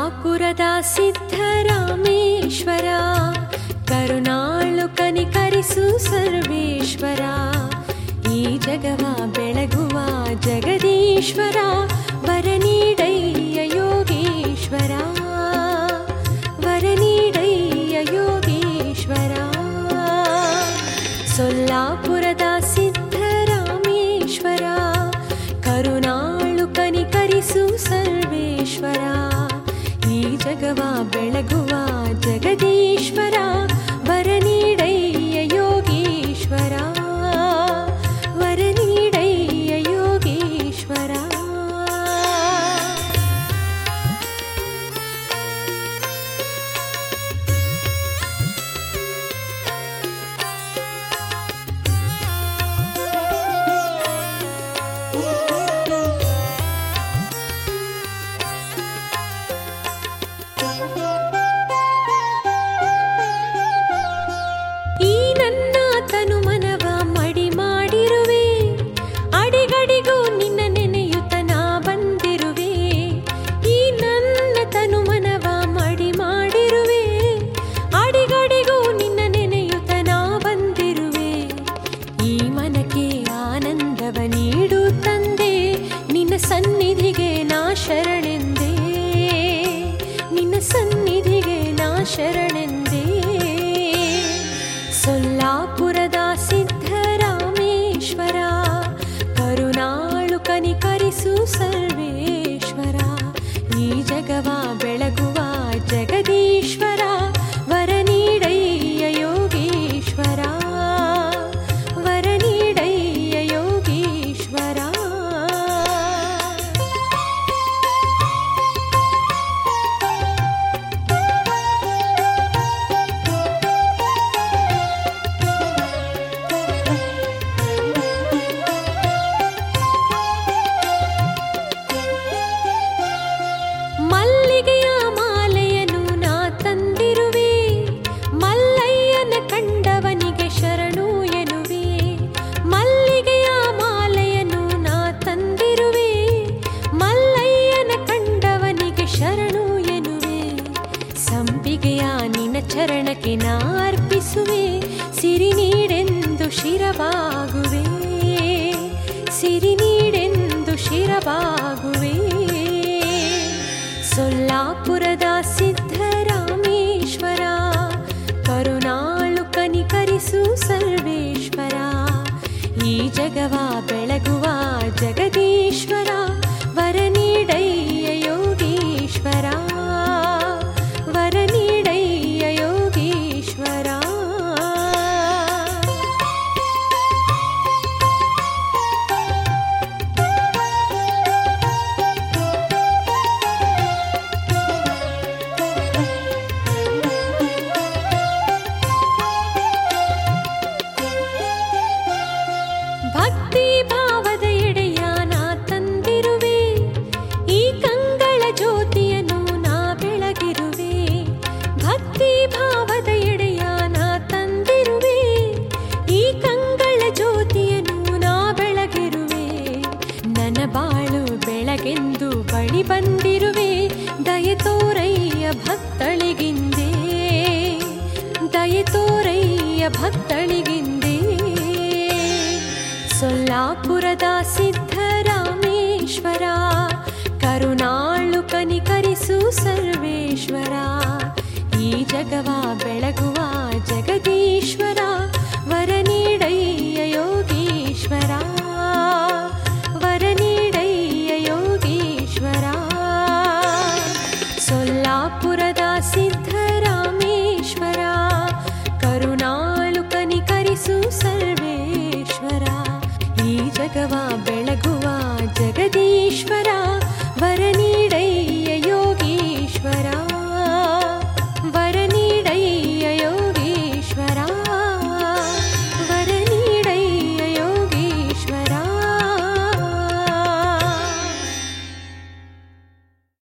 ಸೊಲ್ಲಾಪುರದ ಸಿದ್ಧರಾಮೇಶ್ವರ ಕರುಣಾಳು ಕನಿಕರಿಸು ಸರ್ವೇಶ್ವರ ಈ ಜಗವ ಬೆಳಗುವ ಜಗದೀಶ್ವರ ವರ ನೀಡಯ್ಯ ಯೋಗೇಶ್ವರ ವರ ನೀಡಯ್ಯ ಯೋಗೇಶ್ವರ ಸೊಲ್ಲಾಪುರದ ಸಿದ್ಧರಾಮೇಶ್ವರ ಕರುಣಾಳು ಕನಿಕರಿಸು ಸರ್ವೇಶ್ವರ ಈ ಜಗವ ಬೆಳಗುವ ಜಗದೀಶ್ವರ ವರ ನೀಡಯ್ಯ ಯೋಗೇಶ್ವರ ವರ ನೀಡಯ್ಯ ಯೋಗೇಶ್ವರ ಸನ್ನಿಧಿಗೆ ನಾ ಶರಣೆಂದೇ ನಿನ್ನ ಸನ್ನಿಧಿಗೆ ನಾ ಶರಣೆಂದೇ ಸೊಲ್ಲಾಪುರದ ಸಿದ್ಧರಾಮೇಶ್ವರ ಕರುಣಾಳು ಕನಿಕರಿಸು ಸರ್ವೇಶ್ವರ ಈ ಜಗವ ಬೆಳಗುವ ಜಗದೀಶ್ವರ ವರ ನೀಡಯ್ಯ ಯೋಗೇಶ್ವರ ವರ ನೀಡಯ್ಯ ಯೋಗೇಶ್ವರ ಮಲ್ಲಿಗೆಯ ಮಾಲೆಯನ್ನು ನಾ ತಂದಿರುವೆ ಮಲ್ಲಯ್ಯನ ಕಂಡವನಿಗೆ ಶರಣು ಎನ್ನುವೆ ಮಲ್ಲಿಗೆಯ ಮಾಲೆಯನ್ನು ನಾ ತಂದಿರುವೆ ಮಲ್ಲಯ್ಯನ ಕಂಡವನಿಗೆ ಶರಣು ಎನ್ನುವೆ ಸಂಪಿಗೆಯ ನಿನ್ನ ಚರಣಕ್ಕೆ ನಾ ಅರ್ಪಿಸುವೆ ಸಿರಿ ನೀಡೆಂದು ಶಿರವಾಗುವೆ ಸಿರಿ ನೀಡೆಂದು ಶಿರವಾಗುವೆ ಸೊಲ್ಲಾಪುರದ ಸಿದ್ಧರಾಮೇಶ್ವರ ಕರುಣಾಳು ಕನಿಕರಿಸು ಸರ್ವೇಶ್ವರ ಈ ಜಗವ ಬೆಳಗುವ ಜಗದೀಶ್ವರ ವರ ನೀಡಯ್ಯ ಯೋಗೇಶ್ವರ ವರ ನೀಡಯ್ಯ ಯೋಗೇಶ್ವರ ಭಕ್ತಿ ಭಾವದ ಎಡೆಯ ನಾ ತಂದಿರುವೆ ಈ ಕಂಗಳ ಜ್ಯೋತಿಯನ್ನು ನಾ ಬೆಳಗಿರುವೆ ಭಕ್ತಿ ಭಾವದ ಎಡೆಯ ನಾ ತಂದಿರುವೆ ಈ ಕಂಗಳ ಜ್ಯೋತಿಯನ್ನು ನಾ ಬೆಳಗಿರುವೆ ನನ್ನ ಬಾಳು ಬೆಳಗೆಂದು ಬಳಿ ಬಂದಿರುವೆ ದಯೆ ತೋರಯ್ಯ ಭಕ್ತಳಿಗಿಂದೆ ದಯೆ ತೋರಯ್ಯ ಭಕ್ತಳಿಗಿಂದೆ ಸೊಲ್ಲಾಪುರದ ಸಿದ್ಧರಾಮೇಶ್ವರ ಕರುಣಾಳು ಕನಿಕರಿಸು ಸರ್ವೇಶ್ವರ ಈ ಜಗವ ಬೆಳಗುವ ಜಗದೀಶ್ವರ ವರ ನೀಡಯ್ಯ